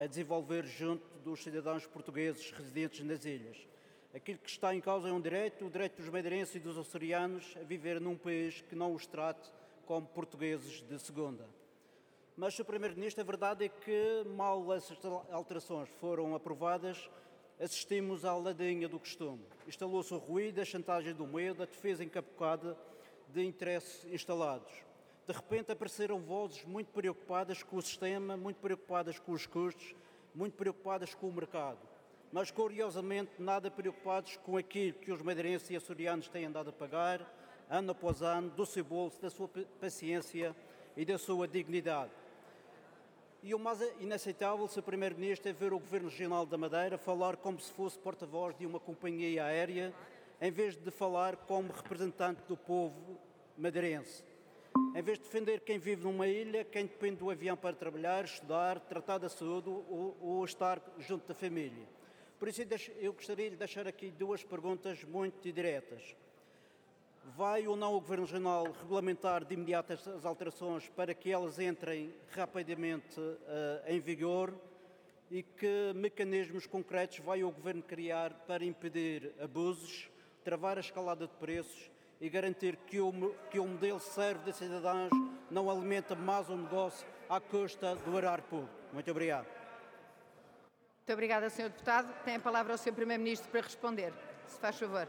a desenvolver junto dos cidadãos portugueses residentes nas ilhas. Aquilo que está em causa é o direito dos madeirenses e dos açorianos a viver num país que não os trate como portugueses de segunda. Mas, Sr. Primeiro-Ministro, a verdade é que, mal essas alterações foram aprovadas, assistimos à ladainha do costume. Instalou-se o ruído, a chantagem do medo, a defesa encapocada de interesses instalados. De repente apareceram vozes muito preocupadas com o sistema, muito preocupadas com os custos, muito preocupadas com o mercado, mas curiosamente nada preocupados com aquilo que os madeirenses e açorianos têm andado a pagar, ano após ano, do seu bolso, da sua paciência e da sua dignidade. E o mais inaceitável, Sr. Primeiro-Ministro, é ver o Governo Regional da Madeira falar como se fosse porta-voz de uma companhia aérea, em vez de falar como representante do povo madeirense. Em vez de defender quem vive numa ilha, quem depende do avião para trabalhar, estudar, tratar da saúde ou estar junto da família. Por isso eu gostaria de deixar aqui duas perguntas muito diretas. Vai ou não o Governo Regional regulamentar de imediato estas alterações para que elas entrem rapidamente em vigor? E que mecanismos concretos vai o Governo criar para impedir abusos, travar a escalada de preços e garantir que o modelo serve de cidadãos não alimenta mais um negócio à custa do erário público? Muito obrigado. Muito obrigada, Sr. Deputado. Tem a palavra o Sr. Primeiro-Ministro para responder, se faz favor.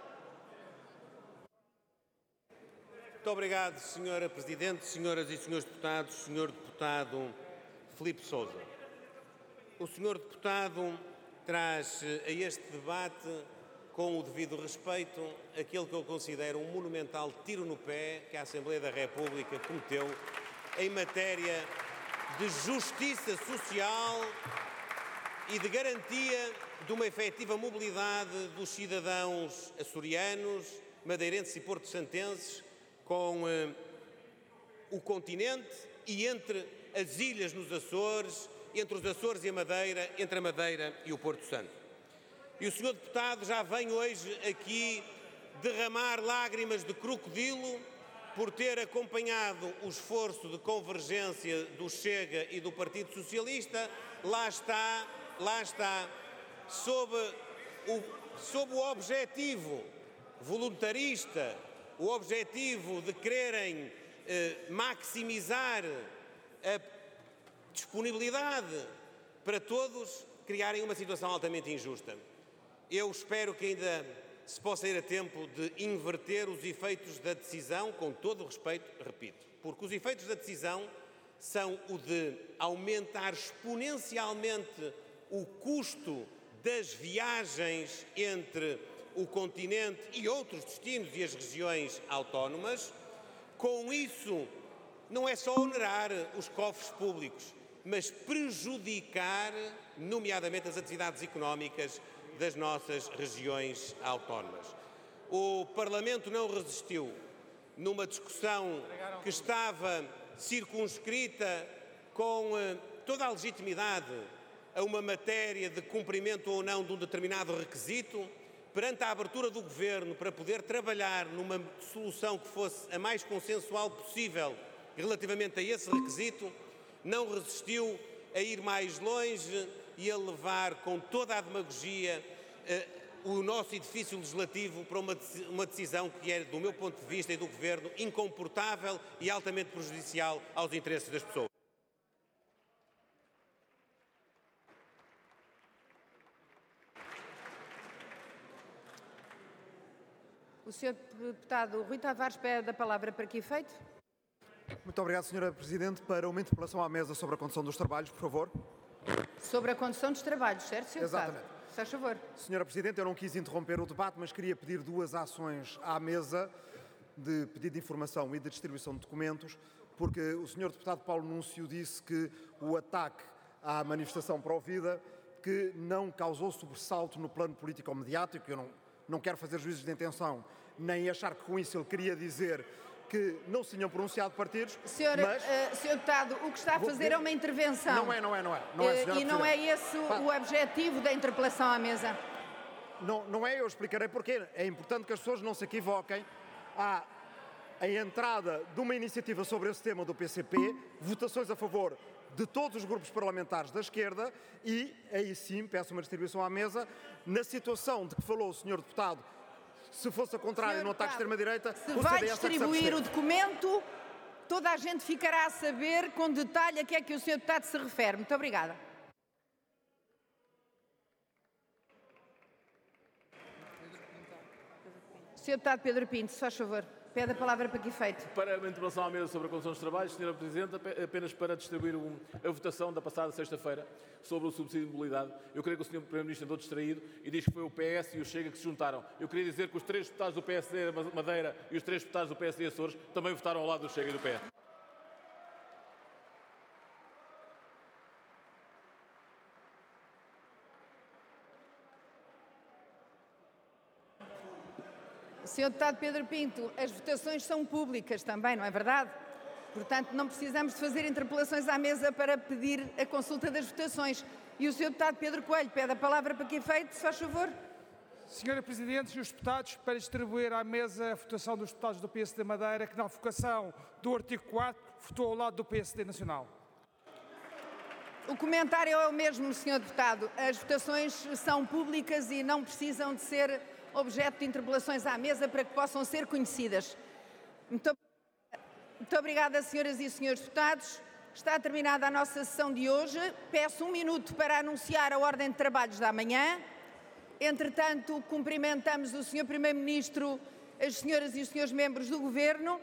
Muito obrigado, Sra. Presidente, senhoras e senhores deputados, Sr. Deputado Filipe Sousa. O Sr. Deputado traz a este debate, com o devido respeito, aquele que eu considero um monumental tiro no pé que a Assembleia da República cometeu em matéria de justiça social e de garantia de uma efetiva mobilidade dos cidadãos açorianos, madeirenses e porto-santenses com o continente e entre as ilhas nos Açores, entre os Açores e a Madeira, entre a Madeira e o Porto Santo. E o Sr. Deputado já vem hoje aqui derramar lágrimas de crocodilo por ter acompanhado o esforço de convergência do Chega e do Partido Socialista. Lá está, sob o objetivo voluntarista, o objetivo de quererem maximizar a disponibilidade para todos, criarem uma situação altamente injusta. Eu espero que ainda se possa ir a tempo de inverter os efeitos da decisão, com todo o respeito, repito, porque os efeitos da decisão são o de aumentar exponencialmente o custo das viagens entre o continente e outros destinos e as regiões autónomas. Com isso, não é só onerar os cofres públicos, mas prejudicar, nomeadamente, as atividades económicas das nossas regiões autónomas. O Parlamento não resistiu numa discussão que estava circunscrita com toda a legitimidade a uma matéria de cumprimento ou não de um determinado requisito, perante a abertura do Governo para poder trabalhar numa solução que fosse a mais consensual possível relativamente a esse requisito, não resistiu a ir mais longe e a levar com toda a demagogia o nosso edifício legislativo para uma decisão que é, do meu ponto de vista e do Governo, incomportável e altamente prejudicial aos interesses das pessoas. O Sr. Deputado Rui Tavares pede a palavra para que efeito? Muito obrigado, Sra. Presidente. Para uma interpelação à mesa sobre a condução dos trabalhos, por favor. Sobre a condução dos trabalhos, certo, Sr. Deputado? Exatamente. Se faz favor. Sra. Presidente, eu não quis interromper o debate, mas queria pedir duas ações à mesa de pedido de informação e de distribuição de documentos, porque o Sr. Deputado Paulo Núncio disse que o ataque à manifestação pró-vida que não causou sobressalto no plano político-mediático. Eu não quero fazer juízos de intenção, nem achar que com isso ele queria dizer que não se tinham pronunciado partidos, Sr. Deputado, o que está a fazer é uma intervenção. Não é, e não é esse o objetivo da interpelação à mesa. Não é, eu explicarei porquê. É importante que as pessoas não se equivoquem. Há a entrada de uma iniciativa sobre esse tema do PCP, votações a favor de todos os grupos parlamentares da esquerda e, aí sim, peço uma distribuição à mesa. Na situação de que falou o Sr. Deputado, se fosse a contrário, no ataque de extrema-direita, se vai distribuir o documento, toda a gente ficará a saber com detalhe a que é que o Sr. Deputado se refere. Muito obrigada. Sr. Deputado Pedro Pinto, se faz favor, pede a palavra para que efeito. Para a interpelação à mesa sobre a condução dos trabalhos, Sra. Presidente, apenas para distribuir a votação da passada sexta-feira sobre o subsídio de mobilidade. Eu creio que o Sr. Primeiro-Ministro andou distraído e diz que foi o PS e o Chega que se juntaram. Eu queria dizer que os 3 deputados do PSD Madeira e os 3 deputados do PSD Açores também votaram ao lado do Chega e do PS. Sr. Deputado Pedro Pinto, as votações são públicas também, não é verdade? Portanto, não precisamos de fazer interpelações à mesa para pedir a consulta das votações. E o Sr. Deputado Pedro Coelho pede a palavra para que efeito, se faz favor. Senhora Presidente, Srs. Deputados, para distribuir à mesa a votação dos deputados do PSD Madeira, que na revogação do artigo 4 votou ao lado do PSD Nacional. O comentário é o mesmo, Sr. Deputado. As votações são públicas e não precisam de ser objeto de interpelações à mesa para que possam ser conhecidas. Muito obrigada, senhoras e senhores deputados. Está terminada a nossa sessão de hoje. Peço 1 minuto para anunciar a ordem de trabalhos da manhã. Entretanto, cumprimentamos o Sr. Primeiro-Ministro, as senhoras e os senhores membros do Governo.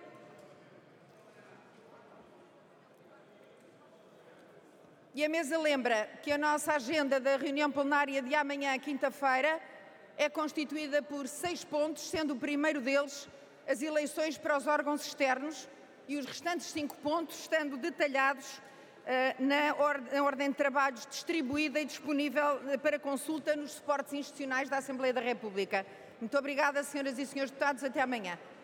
E a mesa lembra que a nossa agenda da reunião plenária de amanhã, quinta-feira, é constituída por 6 pontos, sendo o primeiro deles as eleições para os órgãos externos e os restantes 5 pontos estando detalhados na ordem de trabalhos distribuída e disponível para consulta nos suportes institucionais da Assembleia da República. Muito obrigada, senhoras e senhores deputados. Até amanhã.